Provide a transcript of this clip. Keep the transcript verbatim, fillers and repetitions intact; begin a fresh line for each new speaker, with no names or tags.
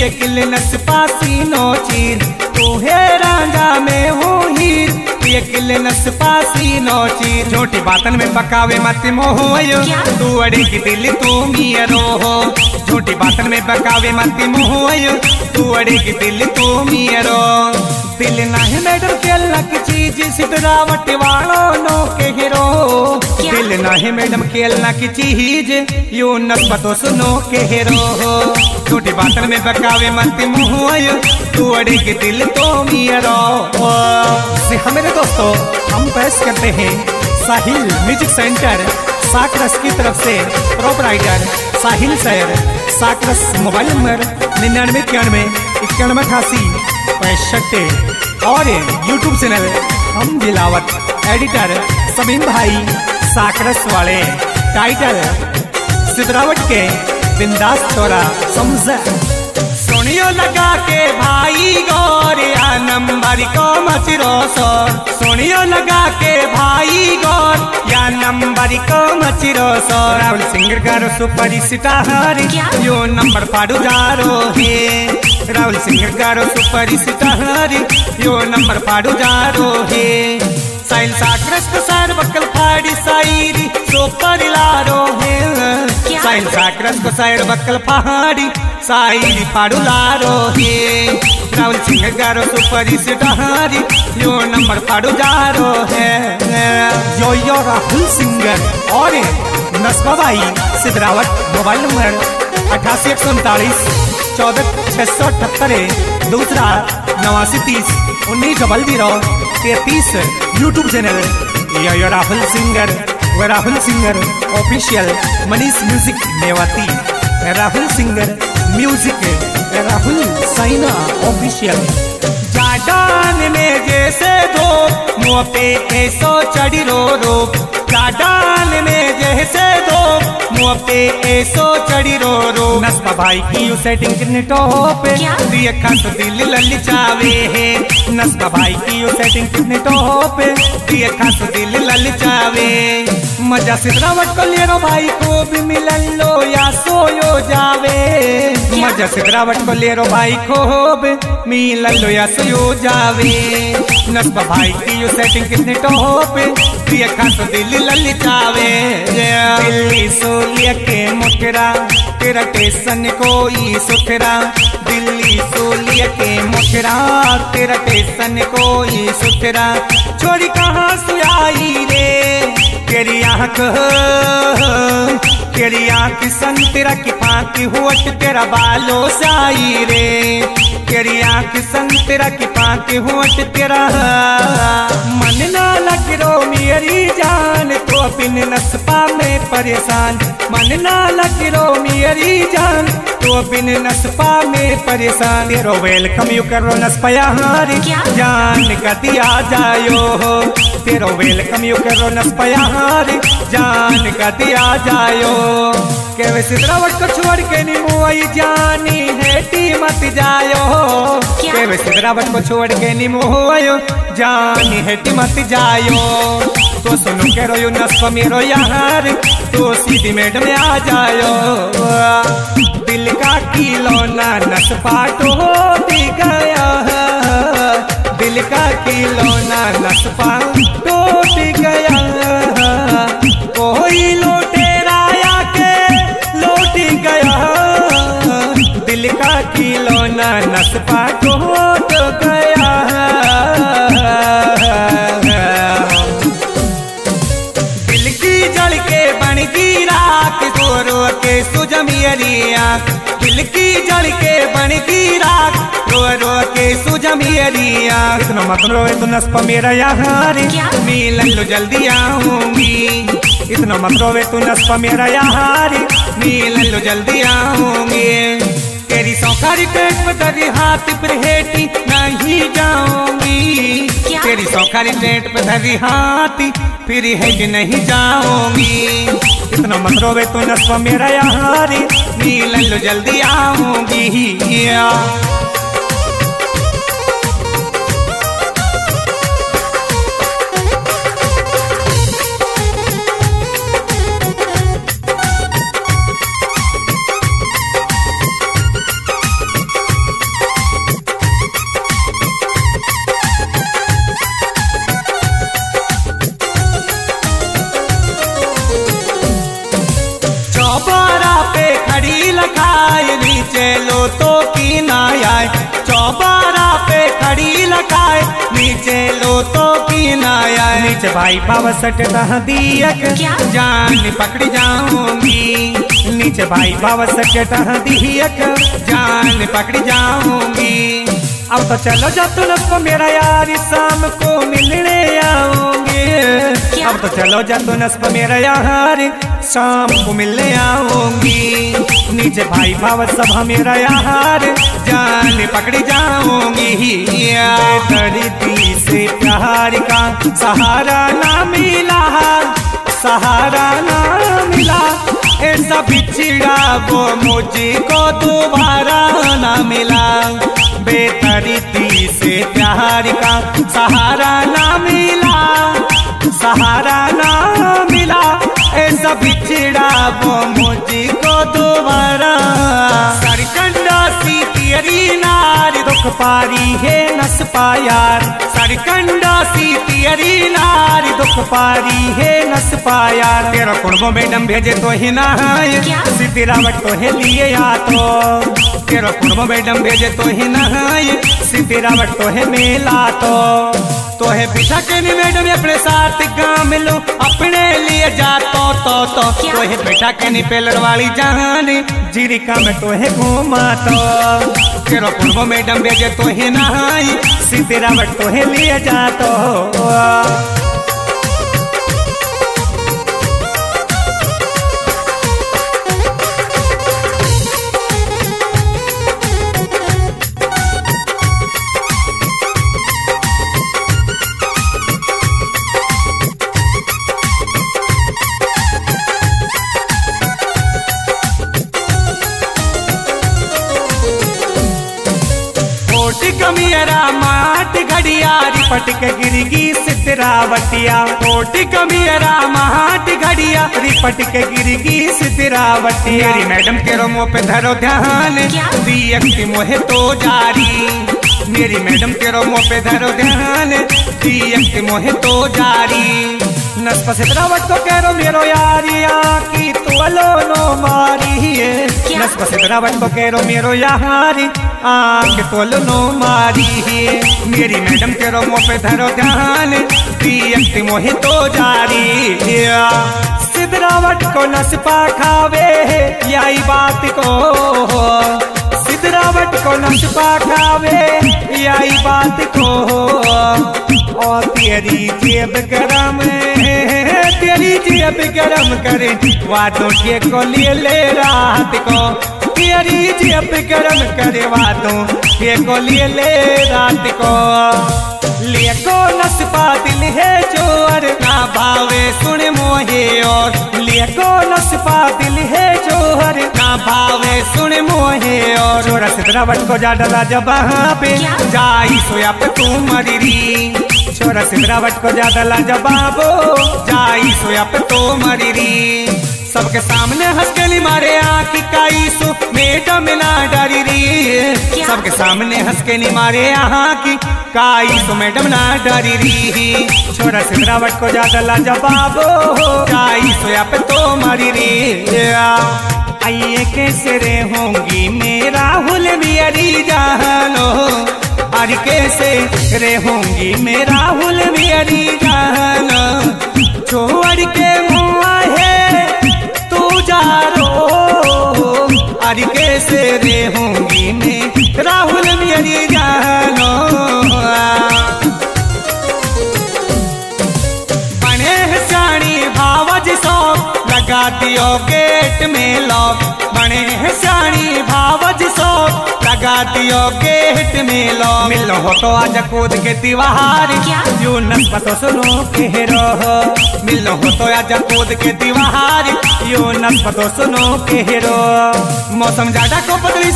एक नस पासी नो चीर तू है रांझा में हूँ हीर एक नस पासी नो चीर झूठी बातन में बकावे मत मोहयो तू अड़े की दिल तू मियरो हो झूठी बातन में बकावे मत मोहयो तू अड़े की दिल तू मियरो दिल नहीं मैडम केला की चीज सिद्धरावट वालों नो के हीरो दिल नहीं मैडम केला की चीज यू नस्बतो सुनो के हीरो हो झूठी बातन में बकावे मत मोहयो तू अड़े के दिल तो मियरो मेरे दोस्तों हम पेश करते हैं साहिल म्यूजिक सेंटर साकरस की तरफ से प्रोपराइटर साहिल सैर साकरस मोबाइल नंबर निन्यानवे इक्यानवे इक्यानवे अठासी पैंसठ और यूट्यूब चैनल हम दिलावत एडिटर समीम भाई साकरस वाले टाइटल सिद्धरावट के बिंदास छोरा समझ सोनियो लगा के भाई गौर या नंबर को मचरो सो सोनियो लगा के भाई गौर या नंबर को मचरो सो राहुल सिंगर गारो सुपर स्टार यो नंबर पाड़ू जारो है राहुल सिंगर गारो सुपर स्टार यो नंबर पाड़ू जारो है साइल साकरस को सार बकल फाड़ी साईरी सुपर लारो है साइल साकरस को सार बकल फाड़ी साईरी फाड़ू लारो है राहुल सिंह गारो सुपर स्टार यो नंबर फाड़ू जारो है यो यो राहुल सिंगर और नस्बा भाई सिद्धरावट मोबाइल नंबर अठासी एक सौ उनतालीस चौदह छह सौ अठहत्तर दूसरा नवासी तीस उन्नीस डबल जीरो तैतीस यूट्यूब चैनल यो यो राहुल सिंगर व Rahul singer official Manish music Mewati Rahul singer music Rahul Saina official जाडान में जैसे दो मुँह पे ऐसो चढ़ी रो रो जाडान में जैसे दो मुँह पे ऐसो चढ़ी रो रो नस्बा भाई की यू सेटिंग कितने टॉप दिए खास दिल लली चावे है नस्बा भाई की यू सेटिंग कितने टॉप दिए खास दिल लली चावे मजा सिद्धरावट को ले रो भाई को भी मिलन लो या सोयो जावे मजा सिद्धरावट को ले रो भाई को भी मिलन लो या सोयो जावे नस्बा भाई की यू सेटिंग कितने टॉप दिए खास दिल लली चावे दिल्ली सोलिया के मुठरा तेरा टेसन कोई सुथरा दिल्ली सोलिया के मुठरा तेरा टेसन कोई सुथरा छोरी कहाँ सुयाई रे तेरी आँख तेरी आँख संतरा की फाँक होट तेरा बालों से आई रे तेरी आँख संतरा की फाँक होट तेरा मन ना लग रो मेरी जान तो बिन नस्पा में परेशान मन ना लग रो मेरी जान तो बिन नस्पा में परेशान तेरो वेलकम यू करो नस्पा यार जान का दिया जायो हो तेरो वेलकम यू करो नस्पा यार जान का दिया जायो के सिद्धरावट को छोड़ के निमुआई जानी हेटी मत जायो के सिद्धरावट को छोड़ के निमुआयो जानी हेटी मत जायो तो सुनो के रोयो नस्पा मेरो यार तो सीधी मैडम में आ जायो दिल का खिलौना नस्पा टूट गया दिल का खिलौना नस्पा टूट गया कोई लुटेरा आके लूट गया दिल का खिलौना नस्पा टूट गया दिल की जड़ के बन की राख रो के सुजमियरिया दिल की जड़ के बन की राख रो रो के सुजमियरिया इतना मत रोए तो नस्पा मेरा यार मिलन लो जल्दी आऊंगी इतना मत रोए तू नस्पा मेरा यार मिलन लो जल्दी आऊंगी तेरी सौखारी पेट पर धरी हाथ पर हेटी नहीं जाऊंगी तेरी सौखारी पेट पर धरी हाथ फिर हेट नहीं जाऊंगी इतना मत रोवे तू नस्पा मेरा यार मिलन लो जल्दी आऊंगी आए, नीचे लो तो की ना आए, चौबारा पे खड़ी लगाए, नीचे लो तो की ना आए। नीचे भाई बावसठ दह दियक जान पकड़ जाऊंगी, नीचे भाई बावसठ दह दियक जान पकड़ जाऊंगी। अब तो चलो जा तुम मेरा यार शाम को मिलने आऊंगी, अब तो चलो जा तू नस्ब मेरा यार शाम को मिलने आऊंगी। नीचे भाई भाव सब मेरा यार जान पकड़ जाऊंगी। धरती से प्यार का सहारा ना मिला, सहारा ना मिला, ऐसा बिछड़ा वो मुझको दोबारा ना मिला। बेतरती से प्यार का सहारा ना मिला, सहारा ना मिला, ऐसा बिछड़ा वो मुझको दोबारा। सरकंडा सी तेरी नार दुख पारी है नस पायार, सरकंडा सी तेरी नार दुख पारी है नस पायार। तेरा कुर्बों मैडम भेजे तो ही ना सिद्धरावट तो है लिए या तो, तेरा कुर्बों मैडम भेजे तो ही ना सिद्धरावट तो है मेला तो, तो है बिठा के नहीं मैडम अपने साथ गाँव मिलो अपने लिए जा तो तो तो, तो है बिठा के नहीं पेलर वाली जान जीरिका में तो है घूमा तो। तेरा कुर्बों मैडम भेजे तो ही ना सिद्धरावट तो है लिए जा तो। कमियरा माट घड़िया रिपट के गिरगी सिद्धरावटिया, कोटि कमियरा माट घड़िया रिपट के गिरगी सिद्धरावटिया। मेरी मैडम के रोमो पे धरो ध्यान दियक्ति मोहे तो जारी, मेरी मैडम के रोमो पे धरो ध्यान दियक्ति मोहे तो जारी। नस्प सिद्धरावट को कह रो मेरो यारिया की तो अलो नो मारी है, नस्प सिद्धरावट को कह रो मेरो यारी आंख तो अलो नो मारी है। मेरी मैडम के रोमो पे धरो ध्यान दियक्ति मोहे तो जारी। सिद्धरावट को नस्पा खावे यही बात को, सिद्धरावट को नस्पा खावे यही बात को। और तेरी जेब गरम तेरी जेब गरम करे वादों के को लिए ले रात को, तेरी जेब गरम करे वादों के को लिए ले रात को। लिए को नस्पा दिल है जोर ना भावे सुन मोहे और, लिए को नस्पा दिल है जोहर ना भावे सुन मोहे और। छोरा सिद्धरावट को जा डला जबां पे जाई सोया पे तू मरी, छोरा सिद्धरावट को जा डला जबाबो जाई सोया पे तो मरी। सबके सामने हंस के मारे आँखी काई सो मैडम ना डरी री, सबके सामने हंस के नहीं मारे आँखी काई सो मैडम ना डरी री। छोरा सिद्धरावट को जा डला जबाबो जाई सोया पे तो मरी री। आइए कैसे रे होंगी मेरा हुल बियरी जानो, अरे कैसे रे होंगी मेरा हुल बियरी जानो। छोड़ के मुआ है तू जा रो, अरे कैसे रे होंगी मैं राहुल बियरी जानो। बने साड़ी भावज सौ लगा दियो गेट में लॉक, बने साड़ी भावज सौ लगा दियो गेट में लो। मिलो हो तो आज कूद के दीवार यू नस्ब तो सुनो के रो, मिलो हो तो आज कूद के दीवार यू नस्ब तो सुनो के रो। मौसम ज्यादा को बदली